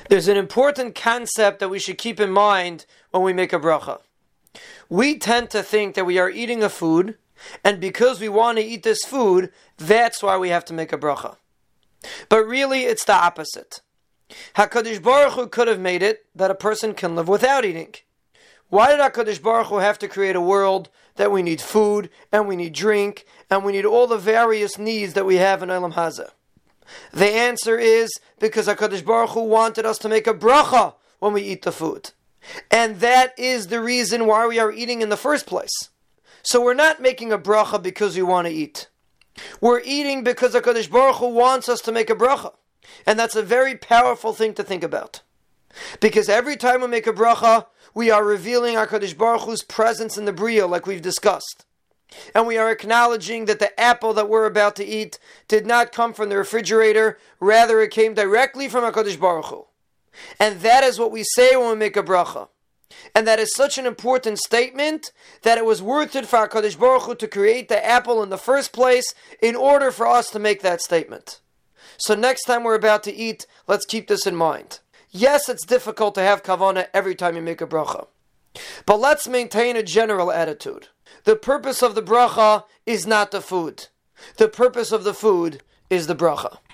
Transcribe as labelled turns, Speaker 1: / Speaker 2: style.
Speaker 1: There's an important concept that we should keep in mind when we make a bracha. We tend to think that we are eating a food, and because we want to eat this food, that's why we have to make a bracha. But really, it's the opposite. HaKadosh Baruch Hu could have made it that a person can live without eating. Why did HaKadosh Baruch Hu have to create a world that we need food, and we need drink, and we need all the various needs that we have in Olam Hazeh? The answer is because HaKadosh Baruch Hu wanted us to make a bracha when we eat the food. And that is the reason why we are eating in the first place. So we're not making a bracha because we want to eat. We're eating because HaKadosh Baruch Hu wants us to make a bracha. And that's a very powerful thing to think about. Because every time we make a bracha, we are revealing HaKadosh Baruch Hu's presence in the Bria, like we've discussed. And we are acknowledging that the apple that we're about to eat did not come from the refrigerator, rather it came directly from HaKadosh Baruch Hu. And that is what we say when we make a bracha. And that is such an important statement that it was worth it for HaKadosh Baruch Hu to create the apple in the first place in order for us to make that statement. So next time we're about to eat, let's keep this in mind. Yes, it's difficult to have kavanah every time you make a bracha. But let's maintain a general attitude. The purpose of the bracha is not the food. The purpose of the food is the bracha.